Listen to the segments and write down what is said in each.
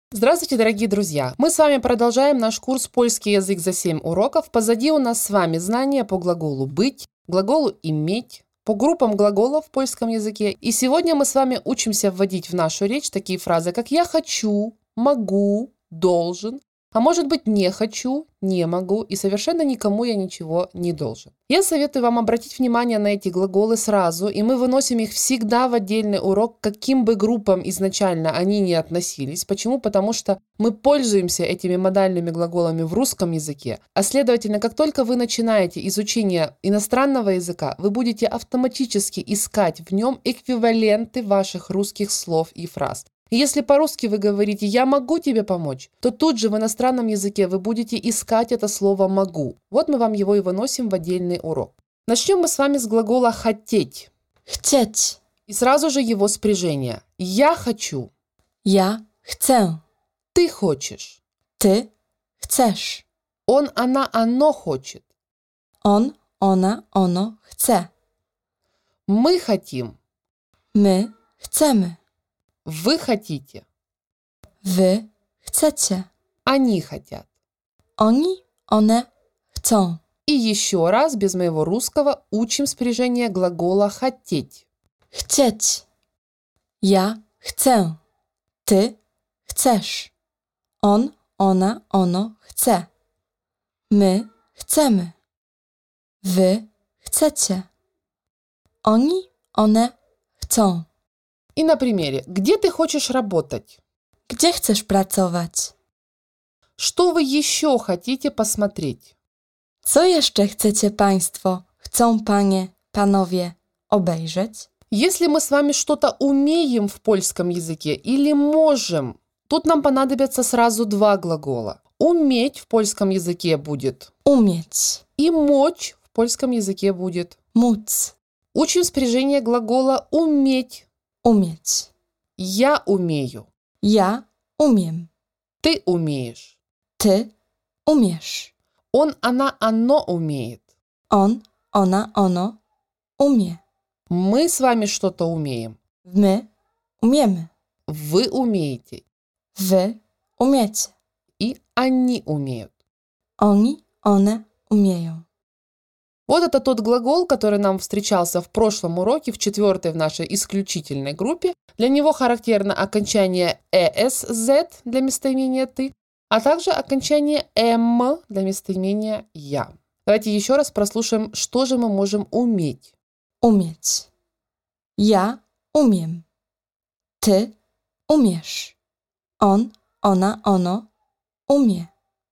Здравствуйте, дорогие друзья! Мы с вами продолжаем наш курс «Польский язык за 7 уроков». Позади у нас с вами знания по глаголу «быть», глаголу «иметь», по группам глаголов в польском языке. И сегодня мы с вами учимся вводить в нашу речь такие фразы, как «я хочу», «могу», «должен», а может быть «не хочу», «не могу» и совершенно никому я ничего не должен. Я советую вам обратить внимание на эти глаголы сразу, и мы выносим их всегда в отдельный урок, к каким бы группам изначально они ни относились. Почему? Потому что мы пользуемся этими модальными глаголами в русском языке, а следовательно, как только вы начинаете изучение иностранного языка, вы будете автоматически искать в нем эквиваленты ваших русских слов и фраз. И если по-русски вы говорите «я могу тебе помочь», то тут же в иностранном языке вы будете искать это слово «могу». Вот мы вам его и выносим в отдельный урок. Начнем мы с вами с глагола «хотеть». Chcieć. И сразу же его спряжение. «Я хочу». Ja chcę. «Ты хочешь». Ty chcesz. «Он, она, оно хочет». On, ona, ono chce. «Мы хотим». My chcemy. «Вы хотите». Wy chcecie. «Они хотят». Oni, one chcą. И еще раз, без моего русского, учим спряжение глагола «хотеть». Chcieć. Ja chcę. Ty chcesz. On, ona, ono chce. My chcemy. Wy chcecie. Oni, one chcą. И на примере «Где ты хочешь работать?» Gdzie chcesz pracować? Что вы еще хотите посмотреть? Co jeszcze chcecie Państwo, chcą Panie, Panowie obejrzeć? Если мы с вами что-то умеем в польском языке или можем, тут нам понадобятся сразу два глагола. Уметь в польском языке будет Umieć, и мочь в польском языке будет. móc, Учим спряжение глагола уметь. umieć. Я умею. Ja umiem, Ты умеешь. Ty umiesz. Он, она, оно умеет. On, ona, ono umie. Мы с вами что-то умеем. My umiemy. Вы умеете. Wy umiecie. И они умеют. Oni, one umieją. Вот это тот глагол, который нам встречался в прошлом уроке, в 4-й в нашей исключительной группе. Для него характерно окончание «эс-з» для местоимения «ты», а также окончание «м» для местоимения «я». Давайте еще раз прослушаем, что же мы можем уметь. Umieć. Ja umiem. Ty umiesz. On, ona, ono umie.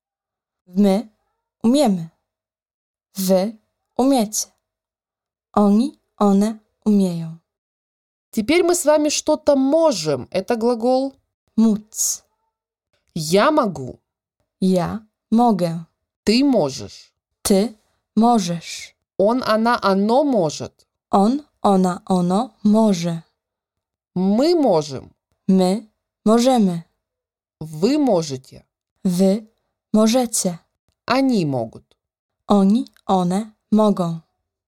My umiemy. Wy umiecie. Oni, one umieją. Теперь мы с вами что-то можем. Это глагол Móc. «я могу», Ja mogę. «ты можешь», Ty możesz. «он, она, оно может», On, ona, ono może. «мы можем», My możemy. «вы можете», Wy możecie. «они могут». Oni, one mogą.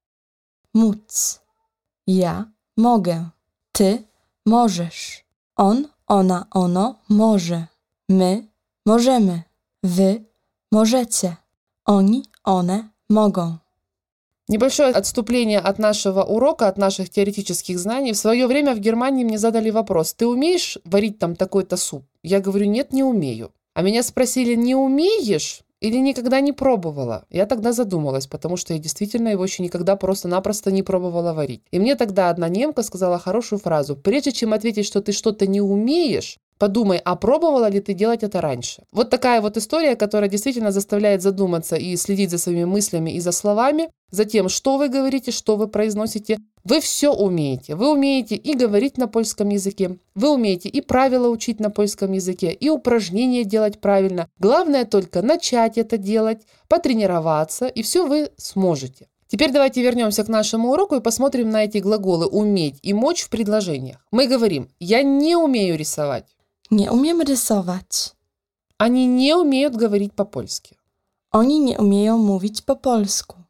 Móc. Ja mogę. Ty możesz. On, ona, ono może. My możemy. Wy możecie. Oni, one mogą. Небольшое отступление от нашего урока, от наших теоретических знаний. В свое время в Германии мне задали вопрос: ты умеешь варить там такой-то суп? Я говорю: нет, не умею. А меня спросили: не умеешь или никогда не пробовала? Я тогда задумалась, потому что я действительно его еще никогда просто-напросто не пробовала варить. И мне тогда одна немка сказала хорошую фразу: прежде чем ответить, что ты что-то не умеешь, подумай, а пробовала ли ты делать это раньше? Вот такая вот история, которая действительно заставляет задуматься и следить за своими мыслями и за словами, за тем, что вы говорите, что вы произносите. Вы все умеете. Вы умеете и говорить на польском языке, вы умеете и правила учить на польском языке, и упражнения делать правильно. Главное только начать это делать, потренироваться, и все вы сможете. Теперь давайте вернемся к нашему уроку и посмотрим на эти глаголы «уметь» и «мочь» в предложениях. Мы говорим: «я не умею рисовать». Nie umiem rysować. Они не умеют говорить по-польски. Oni nie umieją mówić po polsku.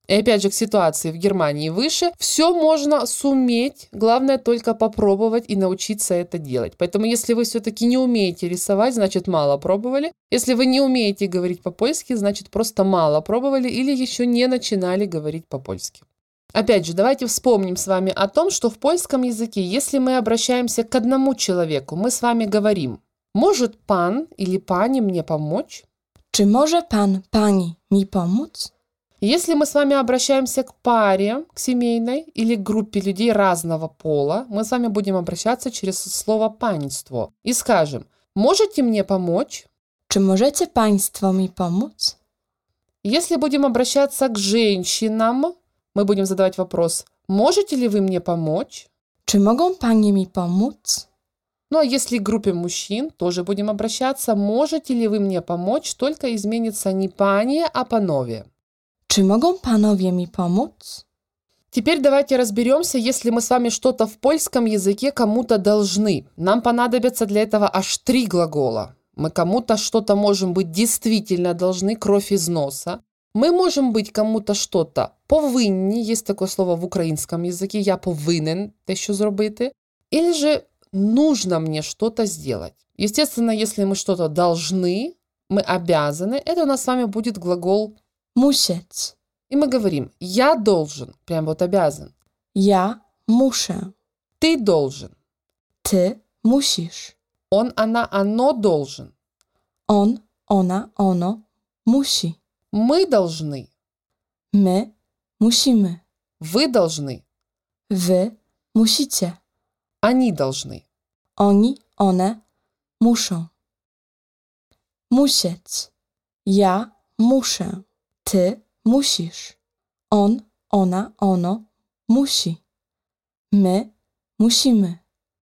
И опять же к ситуации в Германии выше. Все можно суметь, главное только попробовать и научиться это делать. Поэтому если вы все-таки не умеете рисовать, значит мало пробовали. Если вы не умеете говорить по-польски, значит просто мало пробовали или еще не начинали говорить по-польски. Опять же, давайте вспомним с вами о том, что в польском языке, если мы обращаемся к одному человеку, мы с вами говорим: «Может пан или пани мне помочь?» Czy może pan, pani mi pomóc? Если мы с вами обращаемся к паре, к семейной или к группе людей разного пола, мы с вами будем обращаться через слово «панство» и скажем: «Можете мне помочь?» Czy możecie państwo mi pomóc? Если будем обращаться к женщинам, мы будем задавать вопрос: «Можете ли вы мне помочь?» Czy mogą panie mi pomóc? Ну а если к группе мужчин, тоже будем обращаться: «Можете ли вы мне помочь?» Только изменится не «пanie», а «панове». Czy mogą panowie mi pomóc? Теперь давайте разберемся, если мы с вами что-то в польском языке кому-то должны. Нам понадобится для этого аж 3 глагола. Мы кому-то что-то можем быть действительно должны, кровь из носа. Мы можем быть кому-то что-то повинні, есть такое слово в украинском языке, я повинен те що зробити. Или же нужно мне что-то сделать. Естественно, если мы что-то должны, мы обязаны, это у нас с вами будет глагол Musieć. и мы говорим: «Я должен», прям вот обязан. Ja muszę. «Ты должен». Ty musisz. Он, она, оно должен. On, ona, ono musi. Мы должны. My musimy. Вы должны. Wy musicie. Они должны. Oni, one muszą. Musieć. Ja muszę. Ty musisz. On, ona, ono musi. My musimy.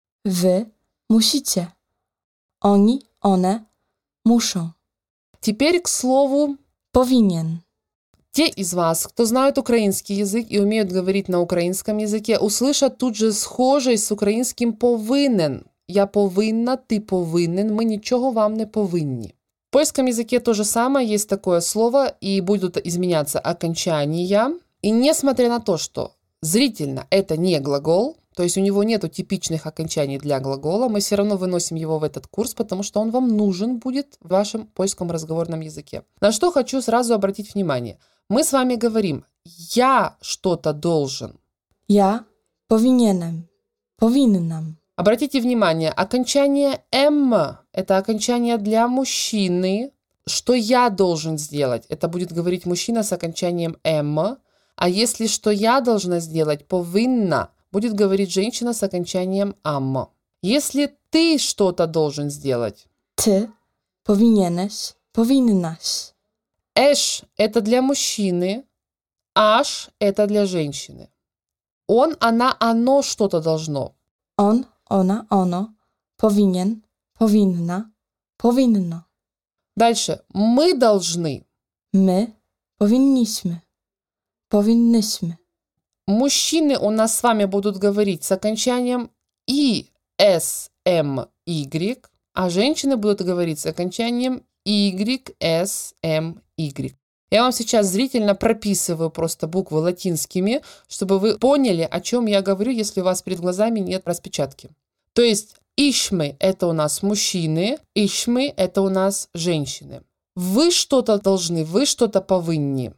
Wy musicie. Oni, one muszą. Теперь к слову Powinien. те из вас, кто знают украинский язык и умеют говорить на украинском языке, услышат тут же схожий с українським повинен. Я повинна, ты повинен, мы ничего вам не повинні. В польском языке то же самое, есть такое слово, и будут изменяться окончания. И несмотря на то, что зрительно это не глагол, то есть у него нету типичных окончаний для глагола, мы все равно выносим его в этот курс, потому что он вам нужен будет в вашем польском разговорном языке. На что хочу сразу обратить внимание. Мы с вами говорим: «Я что-то должен». Ja powinienem. Powinnam. Обратите внимание, окончание «м» – это окончание для мужчины. Что я должен сделать? Это будет говорить мужчина с окончанием «м». А если что я должна сделать, повинна, будет говорить женщина с окончанием «ам». Если ты что-то должен сделать, Ty powinieneś. Powinnaś. «эш» – это для мужчины, «аш» – это для женщины. Он, она, оно что-то должно. On, ona, ono powinien. Powinna. Powinno. Дальше. Мы должны. My powinniśmy. Powinnyśmy. Мужчины у нас с вами будут говорить с окончанием «и», «с», «м», «y», а женщины будут говорить с окончанием «y», «s», «m», «y». Я вам сейчас зрительно прописываю просто буквы латинскими, чтобы вы поняли, о чем я говорю, если у вас перед глазами нет распечатки. То есть «ишмы» – это у нас мужчины, «ишмы» – это у нас женщины. Вы что-то должны, вы что-то повинні.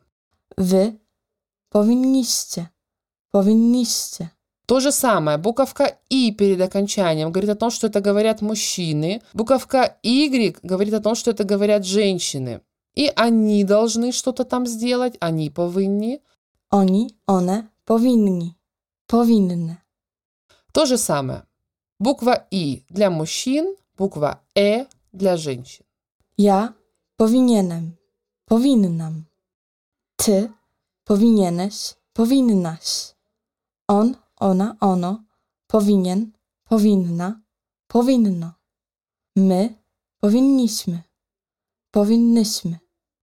Wy powinniście. Powinniście. То же самое. Буковка «и» перед окончанием говорит о том, что это говорят мужчины. Буковка «y» говорит о том, что это говорят женщины. И они должны что-то там сделать, они повинні. Oni, one powinni. Powinny. То же самое. Буква «и» для мужчин, буква для женщин. Ja powinienem. Powinnam. Ty powinieneś. Powinnaś. On, ona, ono powinien. Powinna. Powinno. My powinniśmy. Powinnyśmy.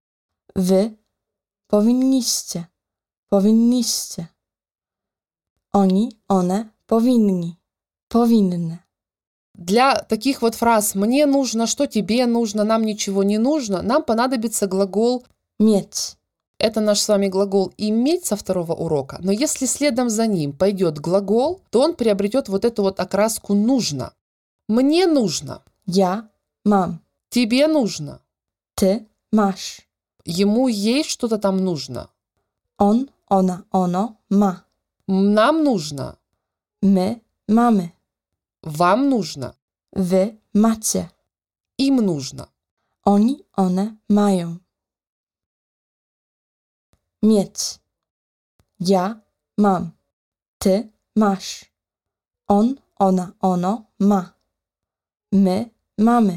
Wy powinniście. Powinniście. Oni, one powinni. Powinny. Для таких вот фраз «мне нужно», «что тебе нужно», «нам ничего не нужно» нам понадобится глагол Mieć. Это наш с вами глагол «иметь» со второго урока, но если следом за ним пойдет глагол, то он приобретет вот эту вот окраску «нужно». Мне нужно. Ja mam. Тебе нужно. Ty masz. Ему ей что-то там нужно. On, ona, ono ma. Нам нужно. My mamy. Вам нужно. Wy macie. Им нужно. Oni, one mają. Mieć. Ja mam. Ty masz. On, ona, ono ma. My mamy.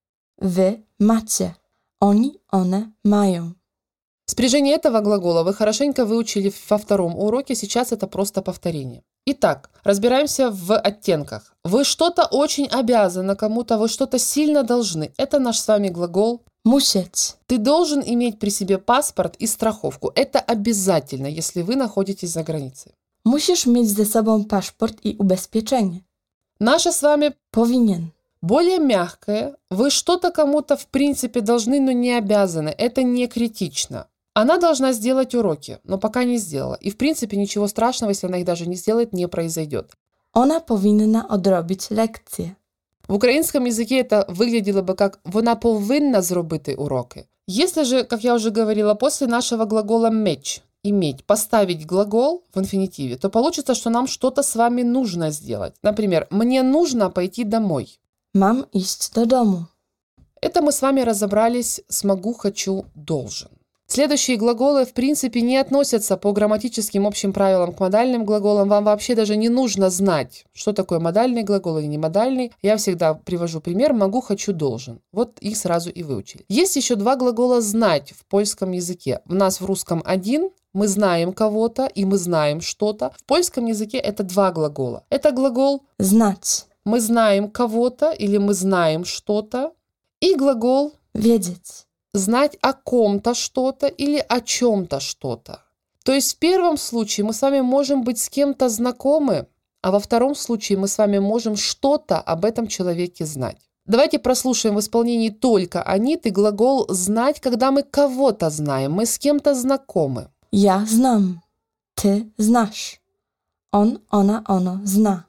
Wy macie. Oni, one mają. Спряжение этого глагола вы хорошенько выучили во втором уроке, сейчас это просто повторение. Итак, разбираемся в оттенках. Вы что-то очень обязаны кому-то, вы что-то сильно должны. Это наш с вами глагол Musieć. «ты должен иметь при себе паспорт и страховку». Это обязательно, если вы находитесь за границей. Musisz mieć ze sobą paszport i ubezpieczenie. Наше с вами Powinien. более мягкое. Вы что-то кому-то в принципе должны, но не обязаны. Это не критично. Она должна сделать уроки, но пока не сделала. И в принципе ничего страшного, если она их даже не сделает, не произойдет. Ona powinna odrobić lekcję. В украинском языке это выглядело бы как «вона повинна зробити уроки». Если же, как я уже говорила, после нашего глагола «меч» иметь, поставить глагол в инфинитиве, то получится, что нам что-то с вами нужно сделать. Например, «мне нужно пойти домой». Mam iść do domu. Это мы с вами разобрались с «могу», «хочу», «должен». Следующие глаголы, в принципе, не относятся по грамматическим общим правилам к модальным глаголам. Вам вообще даже не нужно знать, что такое модальный глагол или не модальный. Я всегда привожу пример «могу», «хочу», «должен». Вот их сразу и выучили. Есть еще два глагола «знать» в польском языке. У нас в русском один. Мы знаем кого-то и мы знаем что-то. В польском языке это два глагола. Это глагол Znać. «мы знаем кого-то» или «мы знаем что-то». И глагол Wiedzieć. знать о ком-то что-то или о чем-то что-то. То есть в первом случае мы с вами можем быть с кем-то знакомы, а во втором случае мы с вами можем что-то об этом человеке знать. Давайте прослушаем в исполнении только Аниты глагол «знать», когда мы кого-то знаем, мы с кем-то знакомы. Ja znam. Ty znasz. On, ona, ono zna.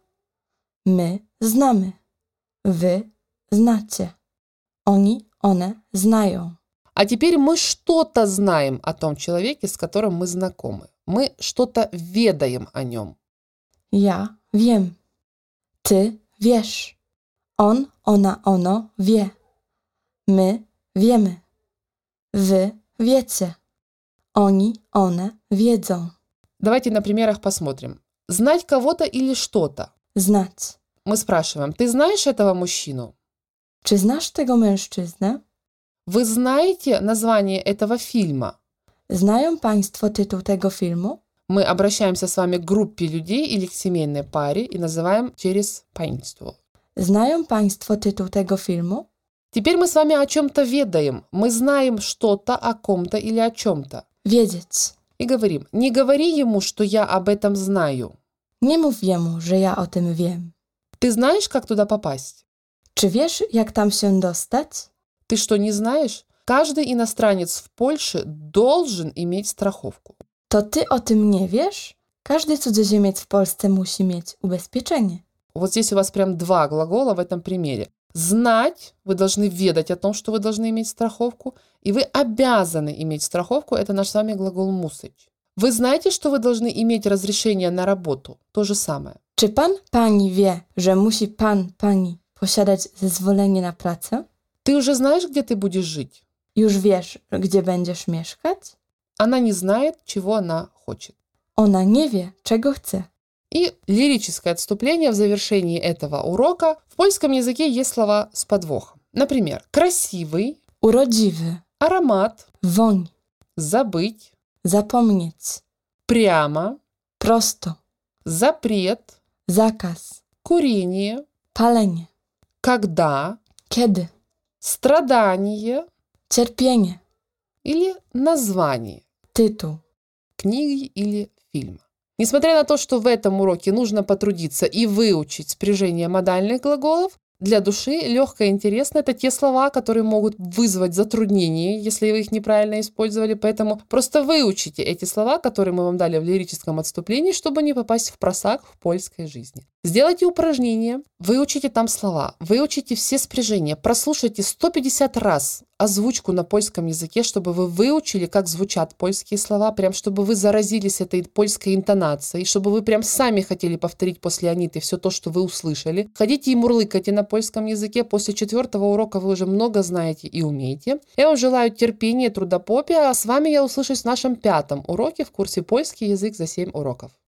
My znamy. Wy znacie. Oni, one znają. А теперь мы что-то знаем о том человеке, с которым мы знакомы. Мы что-то ведаем о нем. Ja wiem. Ty wiesz. On, ona, ono wie. My wiemy. Wy wiecie. Oni, one wiedzą. Давайте на примерах посмотрим. Знать кого-то или что-то. Znać. Мы спрашиваем, ты знаешь этого мужчину? Czy znasz tego mężczyznę? Вы знаете название этого фильма? Znają Państwo tytuł tego filmu? Мы обращаемся с вами к группе людей или к семейной паре и называем через państwo. Znają Państwo tytuł tego filmu? Теперь мы с вами о чем-то ведаем. Мы знаем что-то о ком-то или о чем-то. Wiedzieć. И говорим, не говори ему, что я об этом знаю. Nie mów jemu, że ja o tym wiem. Ты знаешь, как туда попасть? Czy wiesz, jak tam się dostać? Ты что, не знаешь? Каждый иностранец в Польше должен иметь страховку. To ty o tym nie wiesz? Każdy cudzoziemiec w Polsce musi mieć ubezpieczenie. Вот здесь у вас прям два глагола в этом примере. Знать, вы должны ведать о том, что вы должны иметь страховку, и вы обязаны иметь страховку, это наш с вами глагол «мусить». Вы знаете, что вы должны иметь разрешение на работу? То же самое. Czy pan, pani wie, że musi pan, pani posiadać zezwolenie na pracę? Ты уже знаешь, где ты будешь жить? Już wiesz, gdzie będziesz mieszkać? Она не знает, чего она хочет. Ona nie wie, czego chce. И лирическое отступление в завершении этого урока. В польском языке есть слова с подвохом. Например, красивый, Urodziwy, аромат, woń, забыть, zapomnieć, прямо, prosto, запрет, zakaz, курение, palenie, когда, kiedy, страдание cierpienie, или название tytuł. книги или фильма. Несмотря на то, что в этом уроке нужно потрудиться и выучить спряжение модальных глаголов, Для души легко и интересно — это те слова, которые могут вызвать затруднения, если вы их неправильно использовали. Поэтому просто выучите эти слова, которые мы вам дали в лирическом отступлении, чтобы не попасть в просак в польской жизни. Сделайте упражнение, выучите там слова, выучите все спряжения, прослушайте 150 раз озвучку на польском языке, чтобы вы выучили, как звучат польские слова, прям чтобы вы заразились этой польской интонацией, чтобы вы прям сами хотели повторить после Аниты все то, что вы услышали. Ходите и мурлыкайте на польском языке. После 4-го урока вы уже много знаете и умеете. Я вам желаю терпения, трудопопия, а с вами я услышусь в нашем 5-м уроке в курсе «Польский язык за 7 уроков».